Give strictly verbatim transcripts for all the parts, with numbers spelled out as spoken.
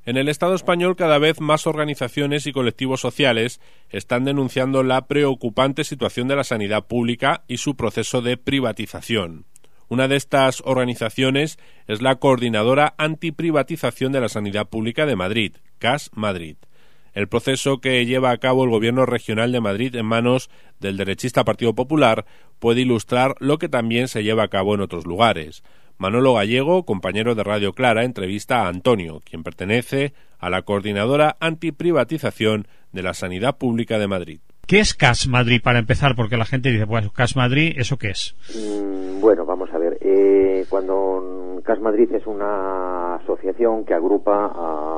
En el Estado español, cada vez más organizaciones y colectivos sociales están denunciando la preocupante situación de la sanidad pública y su proceso de privatización. Una de estas organizaciones es la Coordinadora Antiprivatización de la Sanidad Pública de Madrid, C A S Madrid. El proceso que lleva a cabo el Gobierno Regional de Madrid en manos del derechista Partido Popular puede ilustrar lo que también se lleva a cabo en otros lugares. Manolo Gallego, compañero de Radio Clara, entrevista a Antonio, quien pertenece a la Coordinadora Antiprivatización de la Sanidad Pública de Madrid. ¿Qué es C A S Madrid, para empezar? Porque la gente dice, pues C A S Madrid, ¿eso qué es? Mm, bueno, vamos a ver. Eh, cuando C A S Madrid es una asociación que agrupa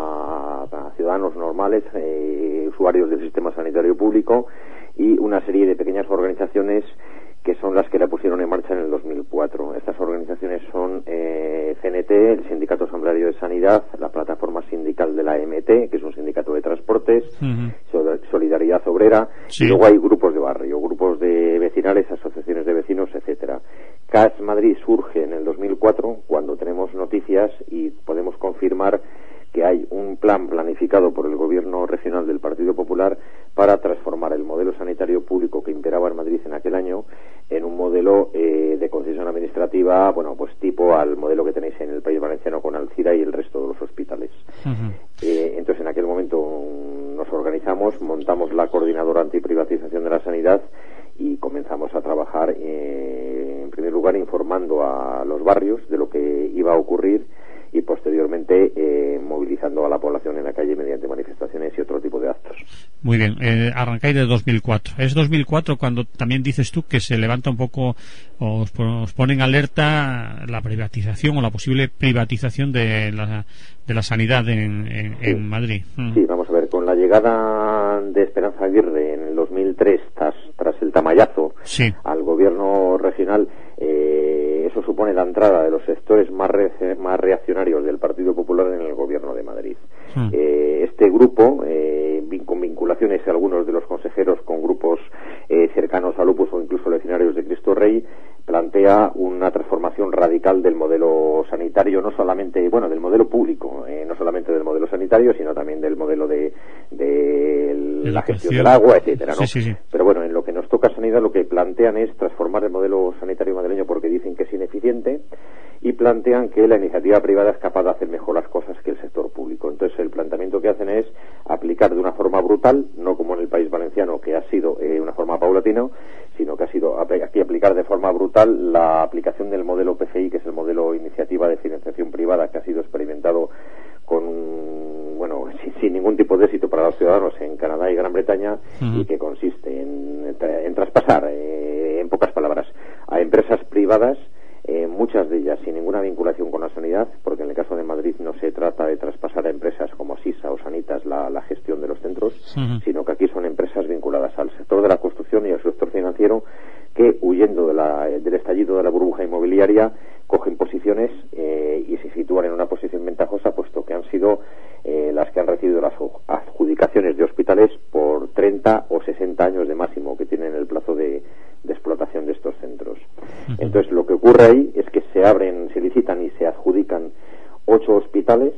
a, a ciudadanos normales, eh, usuarios del sistema sanitario público, y una serie de pequeñas organizaciones que son las que la pusieron en marcha en el dos mil cuatro. Estas organizaciones son eh, C N T, el Sindicato Asambleario de Sanidad, la Plataforma Sindical de la A M T, que es un sindicato de transportes, uh-huh. Solidaridad Obrera, sí. Y luego hay grupos de barrio, grupos de vecinales, asociaciones de vecinos, etcétera. C A S Madrid surge en el dos mil cuatro, cuando tenemos noticias y podemos confirmar que hay un plan planificado por el Gobierno Regional del Partido Popular para transformar el modelo sanitario público que imperaba en Madrid en aquel año en un modelo eh, de concesión administrativa, bueno, pues tipo al modelo que tenéis en el País Valenciano con Alcira y el resto de los hospitales. Uh-huh. Eh, entonces, en aquel momento nos organizamos, montamos la Coordinadora Antiprivatización de la Sanidad y comenzamos a trabajar, eh, en primer lugar, informando a los barrios de lo que iba a ocurrir y posteriormente eh, movilizando a la población en la calle mediante manifestaciones y otro tipo de actos. Muy bien, eh, arrancáis de dos mil cuatro. Es dos mil cuatro cuando también dices tú que se levanta un poco, os, os ponen alerta la privatización o la posible privatización de la, de la sanidad en, en, sí. en Madrid. Mm. Sí, vamos a ver, con la llegada de Esperanza Aguirre en el dos mil tres, tras, tras el tamallazo sí. al gobierno regional, eh, eso supone la entrada de los sectores más, re, más reaccionarios del Partido Popular en el gobierno de Madrid. Mm. Eh, este grupo, eh, con vinculaciones algunos de los consejeros con grupos eh, cercanos al Opus o incluso legionarios de Cristo Rey, plantea una transformación radical del modelo sanitario, no solamente, bueno, del modelo público, eh, no solamente del modelo sanitario, sino también del modelo de, de la gestión del agua, etcétera, ¿no? Sí, sí, sí. Pero bueno, en lo que nos toca sanidad, lo que plantean es transformar el modelo sanitario madrileño porque dicen que es ineficiente y plantean que la iniciativa privada es capaz de hacer mejor las cosas que el sector público. Entonces, el planteamiento que hacen es aplicar de una forma brutal, no como en el País Valenciano, que ha sido eh, una forma paulatina, sino que ha sido aquí aplicar de forma brutal la aplicación del modelo P F I, que es el modelo iniciativa de financiación privada, que ha sido experimentado con bueno sin, sin ningún tipo de éxito para los ciudadanos en Canadá y Gran Bretaña, uh-huh. y que consiste en, en traspasar, eh, en pocas palabras, a empresas privadas, eh, muchas de ellas sin ninguna vinculación con la sanidad, porque en el caso de Madrid no se trata de traspasar a empresas como Sisa o Sanitas la, la gestión de los centros, uh-huh. sino que aquí son empresas vinculadas al sector de la construcción y al sector financiero que, huyendo de la, del estallido de la burbuja inmobiliaria, cogen posiciones eh, y se sitúan en una posición ventajosa, puesto que han sido eh, las que han recibido las adjudicaciones de hospitales por treinta o sesenta años de máximo que tienen el plazo de, de explotación de estos centros. Uh-huh. Entonces, lo que ocurre ahí es que se abren, se licitan y se adjudican ocho hospitales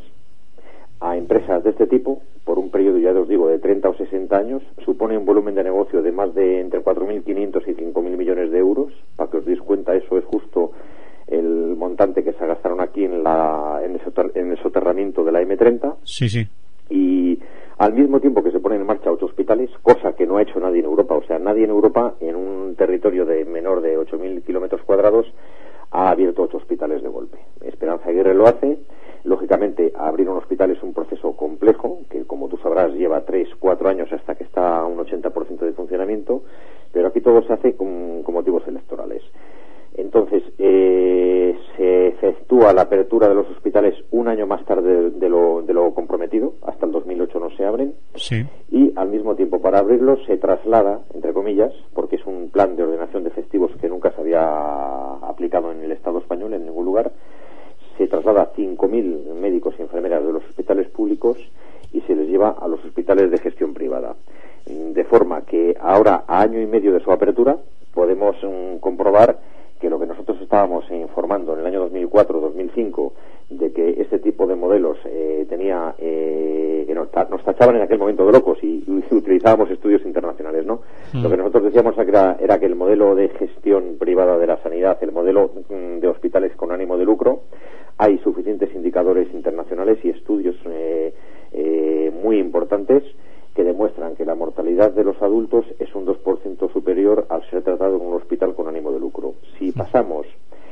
a empresas de este tipo por un periodo, ya os digo, de treinta o sesenta años. Supone un volumen de negocio de más de entre cuatro mil quinientos y cinco mil millones de euros. Para que os deis cuenta, eso es justo el montante que se gastaron aquí en, la, en, el, soter, en el soterramiento de la eme treinta. Sí, sí. Y al mismo tiempo que se ponen en marcha ocho hospitales, cosa que no ha hecho nadie en Europa. O sea, nadie en Europa, en un territorio de menor de ocho mil kilómetros cuadrados, ha abierto ocho hospitales de golpe. Esperanza Aguirre lo hace. Lógicamente, abrir un hospital es un proceso complejo, que como tú sabrás lleva tres, cuatro años hasta que está a un ochenta por ciento de funcionamiento, pero aquí todo se hace con, con motivos electorales. Entonces, eh, se efectúa la apertura de los hospitales un año más tarde de, de, lo, de lo comprometido, hasta el dos mil ocho no se abren, sí. Y al mismo tiempo para abrirlos se traslada, entre comillas, porque es un plan de ordenación de festivos que nunca se había aplicado en el Estado español en ningún lugar, se traslada cinco mil médicos y enfermeras de los hospitales públicos y se les lleva a los hospitales de gestión privada. De forma que ahora, a año y medio de su apertura, podemos um, comprobar que lo que nosotros estábamos informando en el año dos mil cuatro dos mil cinco de que este tipo de modelos eh, tenía eh, que nos, nos tachaban en aquel momento de locos y, y utilizábamos estudios internacionales, ¿no? Mm. Lo que nosotros decíamos era, era que el modelo de gestión privada de la sanidad, el modelo mm, de hospitales con ánimo de lucro, hay suficientes indicadores internacionales y estudios eh, eh, muy importantes que demuestran que la mortalidad de los adultos es un dos por ciento superior al ser tratado en un hospital con ánimo de lucro. Si pasamos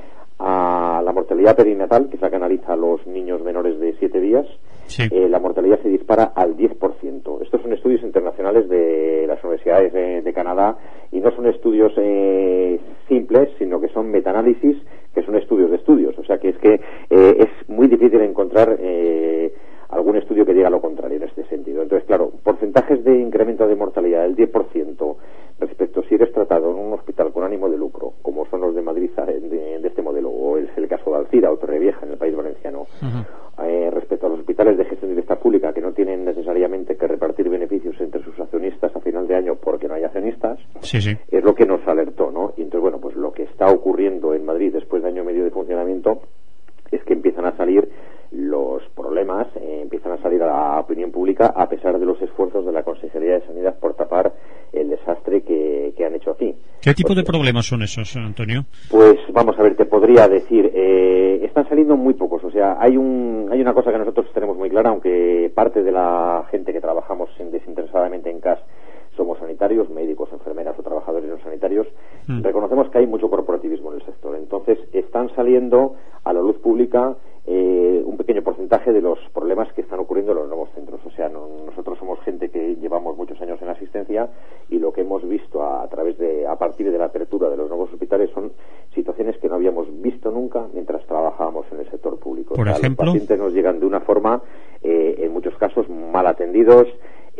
a la mortalidad perinatal, que es la que analiza a los niños menores de siete días, sí. eh, la mortalidad se dispara al diez por ciento. Estos son estudios internacionales de las universidades de, de Canadá y no son estudios eh, simples, sino que son metaanálisis, que son estudios de estudios. O sea que es que eh, es muy difícil encontrar eh, algún estudio que diga lo contrario en este sentido. Entonces, claro, porcentajes de incremento de mortalidad del diez por ciento respecto si eres tratado en un hospital con ánimo de lucro, como son los de Madrid de, de este modelo, o es el caso de Alcira o Torrevieja en el País Valenciano, uh-huh. eh, respecto a los hospitales de gestión directa pública que no tienen necesariamente que repartir beneficios entre sus accionistas a final de año porque no hay accionistas, sí, sí. es lo que nos alertó, ¿no? Y entonces, bueno, pues lo que está ocurriendo en Madrid después de año y medio de funcionamiento es que empiezan a salir los problemas, eh, empiezan a salir a la opinión pública a pesar de los esfuerzos de la Consejería de Sanidad por tapar el desastre que, que han hecho aquí. ¿Qué tipo Porque, de problemas son esos, Antonio? Pues vamos a ver, te podría decir, eh, están saliendo muy pocos, o sea, hay un hay una cosa que nosotros tenemos muy clara, aunque parte de la gente que trabajamos desinteresadamente en C A S somos sanitarios, médicos, enfermeras o trabajadores no sanitarios, mm. reconocemos que hay mucho corporativismo en el sector. Entonces, están saliendo a la luz pública eh, un pequeño porcentaje de los problemas que están ocurriendo en los nuevos centros. O sea, no, nosotros somos gente que llevamos muchos años en asistencia y lo que hemos visto a, a través de, a partir de la apertura de los nuevos hospitales son situaciones que no habíamos visto nunca mientras trabajábamos en el sector público. Por o sea, ejemplo, los pacientes nos llegan de una forma, eh, en muchos casos, mal atendidos.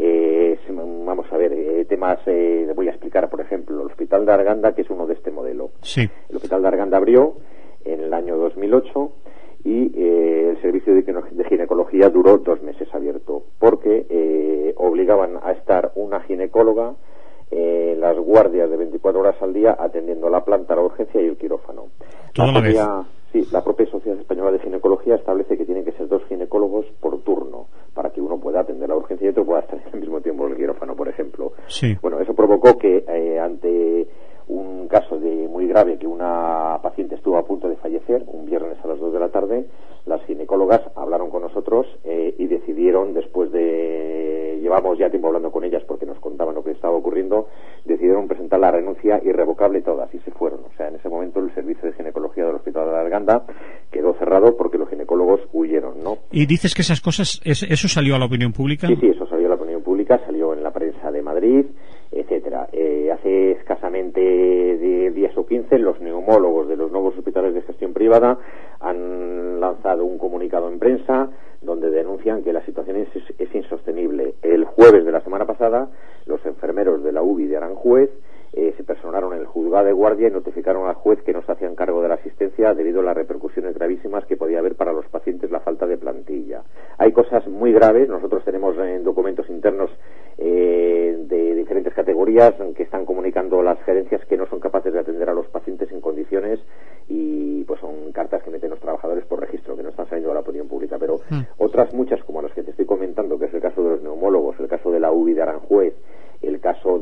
Eh, vamos a ver, eh, temas, eh, voy a explicar, por ejemplo, el Hospital de Arganda, que es uno de este modelo. Sí. El Hospital de Arganda abrió en el año dos mil ocho y eh, el servicio de, de ginecología duró dos meses abierto, porque eh, obligaban a estar una ginecóloga en eh, las guardias de veinticuatro horas al día atendiendo la planta, la urgencia y el quirófano. Toda la, la propia, vez. Sí, la propia Sociedad Española de Ginecología establece que tienen que ser dos ginecólogos por turno para que uno pueda atender la urgencia y otro pueda estar al mismo tiempo en el quirófano, por ejemplo. Sí. Bueno, eso provocó que eh, ante un caso de muy grave, que una paciente estuvo a punto de fallecer un viernes a las dos de la tarde, las ginecólogas hablaron con nosotros eh, y decidieron, después de llevamos ya tiempo hablando con ellas porque nos contaban lo que estaba ocurriendo, decidieron presentar la renuncia irrevocable todas y se fueron. O sea, en ese momento el servicio de ginecología del Hospital de Arganda quedó cerrado porque los ginecólogos huyeron, ¿no? Y dices que esas cosas, ¿eso salió a la opinión pública? Sí, sí, eso salió a la opinión pública, salió en la prensa de Madrid, etcétera. Eh, hace escasamente de diez o quince los neumólogos de los nuevos hospitales de gestión privada han lanzado un comunicado en prensa donde denuncian que la situación es, es insostenible. El jueves de la semana pasada, los enfermeros de la U B I de Aranjuez eh, se personaron en el juzgado de guardia y notificaron al juez que no se hacían cargo de la asistencia debido a las repercusiones gravísimas que podía haber para los pacientes la falta de plantilla. Hay cosas muy graves, nosotros tenemos en documentos internos eh, de diferentes categorías que están comunicando las gerencias que no son capaces de atender a los pacientes en condiciones y pues son cartas que meten los trabajadores por registro, que no están saliendo a la opinión pública, pero mm. otras muchas como las que te estoy comentando, que es el caso de los neumólogos, el caso de la U B I de Aranjuez, el caso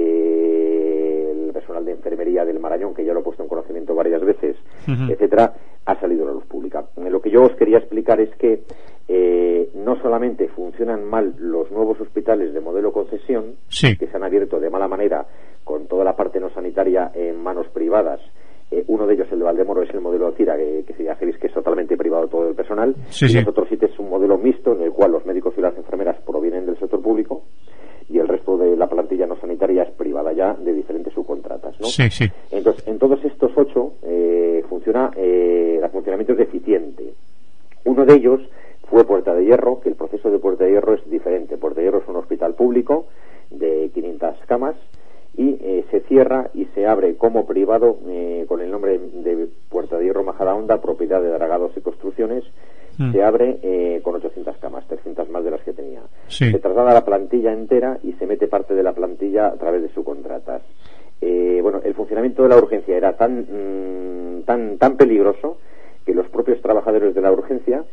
del personal de enfermería del Marañón, que ya lo he puesto en conocimiento varias veces, uh-huh. etcétera, ha salido a la luz pública. Lo que yo os quería explicar es que eh, no solamente funcionan mal los nuevos hospitales de modelo concesión, sí. que se han abierto de mala manera con toda la parte no sanitaria en manos privadas. Eh, uno de ellos, el de Valdemoro, es el modelo Alcira, que, que ya sabéis que es totalmente privado todo el personal. Sí, y sí. los otros sitios es un modelo mixto en el cual los médicos y las enfermeras provienen del sector público y el resto de la plantilla no sanitaria es privada ya de diferentes subcontratas, ¿no? Sí, sí. Entonces, en todos estos ocho eh, funciona, eh, el funcionamiento es deficiente. Uno de ellos fue Puerta de Hierro, que el proceso de Puerta de Hierro es diferente. Puerta de Hierro es un hospital público de quinientas camas y eh, se cierra y se abre como privado eh, con el nombre de Puerta de Hierro Majadahonda, propiedad de Dragados y Construcciones. Mm. Se abre eh, con ochocientas camas, trescientas más de las que tenía. Sí. Se traslada la plantilla entera y se mete parte de la plantilla a través de subcontratas. Eh, bueno, el funcionamiento de la urgencia era tan, mmm, tan, tan peligroso que los propios trabajadores de la urgencia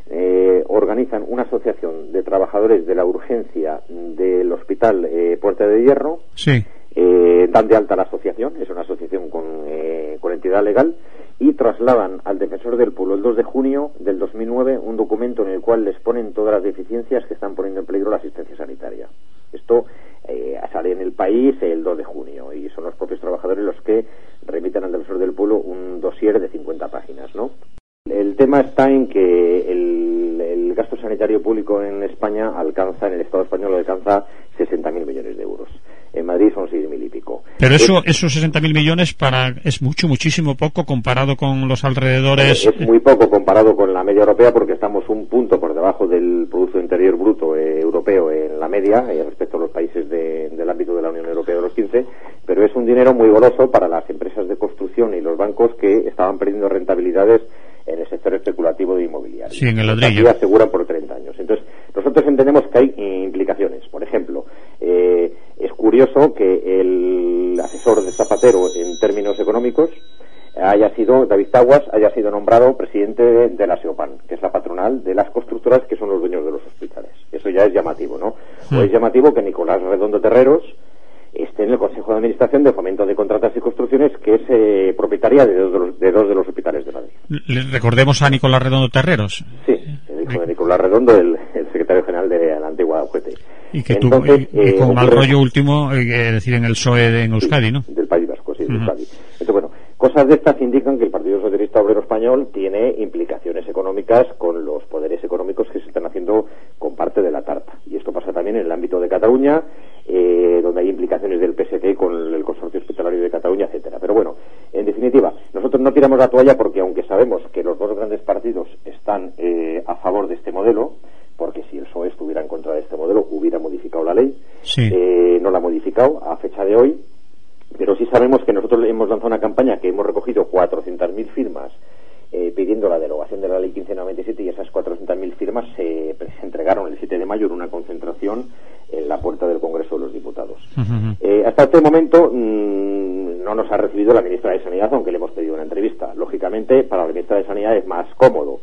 eh, organizan una asociación de trabajadores de la urgencia del Hospital eh, Puerta de Hierro. Sí. Eh, dan de alta la asociación, es una asociación con, eh, con entidad legal, y trasladan al Defensor del Pueblo el dos de junio del dos mil nueve un documento en el cual les ponen todas las deficiencias que están poniendo en peligro la asistencia sanitaria. Esto eh, sale en El País el dos de junio y son los propios trabajadores los que remiten al Defensor del Pueblo un dossier de cincuenta páginas, ¿no? El tema está en que el, el gasto sanitario público en España alcanza, en el Estado español alcanza sesenta mil millones de euros. En Madrid son seis mil y pico. Pero eso, es, esos sesenta mil millones para, es mucho, muchísimo poco comparado con los alrededores. Es muy poco comparado con la media europea porque estamos un punto por debajo del Producto Interior Bruto eh, europeo en la media eh, respecto a los países de, del ámbito de la Unión Europea de los quince, pero es un dinero muy goloso para las empresas de construcción y los bancos que estaban perdiendo rentabilidades en el sector especulativo de inmobiliario. Sí, en el ladrillo. Aquí aseguran por treinta años. Entonces, nosotros entendemos que hay eh, implicaciones. Por ejemplo, eh, es curioso que el asesor de Zapatero en términos económicos haya sido, David Taguas, haya sido nombrado presidente de, de la SEOPAN, que es la patronal de las constructoras que son los dueños de los hospitales. Eso ya es llamativo, ¿no? Mm. O es llamativo que Nicolás Redondo Terreros esté en el Consejo de Administración de Fomento de Contratas y Construcciones, que es eh, propietaria de dos de, los, de dos de los hospitales de Madrid. ¿Le recordemos a Nicolás Redondo Terreros? Sí, el hijo de Nicolás Redondo, el, el secretario general de la antigua U G T. Y que tuvo, y, y con eh, mal rollo último, eh, decir, en el P S O E de en Euskadi, ¿no? Del País Vasco, sí, de uh-huh. Euskadi. Entonces, bueno, cosas de estas indican que el Partido Socialista Obrero Español tiene implicaciones económicas con los poderes económicos que se están haciendo con parte de la tarta. Y esto pasa también en el ámbito de Cataluña, eh, donde hay implicaciones del P S C con el Consorcio Hospitalario de Cataluña, etcétera. Pero bueno, en definitiva, nosotros no tiramos la toalla porque aunque sabemos que los dos grandes partidos están eh, a favor de este modelo, porque si el P S O E estuviera en contra de este modelo hubiera modificado la ley, sí. eh, no la ha modificado a fecha de hoy, pero sí sabemos que nosotros hemos lanzado una campaña que hemos recogido cuatrocientas mil firmas eh, pidiendo la derogación de la ley quince noventa y siete, y esas cuatrocientas mil firmas se, se entregaron el siete de mayo en una concentración en la puerta del Congreso de los Diputados. Uh-huh. Eh, hasta este momento mmm, no nos ha recibido la ministra de Sanidad, aunque le hemos pedido una entrevista. Lógicamente, para la ministra de Sanidad es más cómodo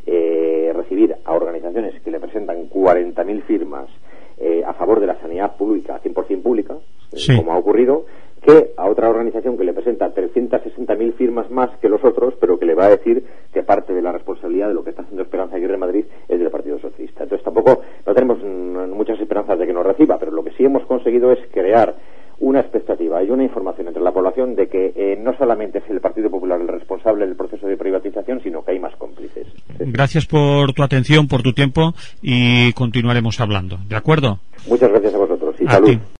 eh, recibir a organizaciones que le presentan cuarenta mil firmas eh, a favor de la sanidad pública, cien por ciento pública, sí. eh, como ha ocurrido, que a otra organización que le presenta trescientas sesenta mil firmas más que los otros, pero que le va a decir que parte de la responsabilidad de lo que está haciendo Esperanza Aguirre en Madrid es del Partido Socialista. Entonces tampoco no tenemos mm, muchas esperanzas de que nos reciba, pero lo que sí hemos conseguido es crear una expectativa y una información entre la población de que eh, no solamente es el Partido Popular el responsable del proceso de privatización, sino que hay más cómplices. Gracias por tu atención, por tu tiempo, y continuaremos hablando. ¿De acuerdo? Muchas gracias a vosotros y a salud. Ti.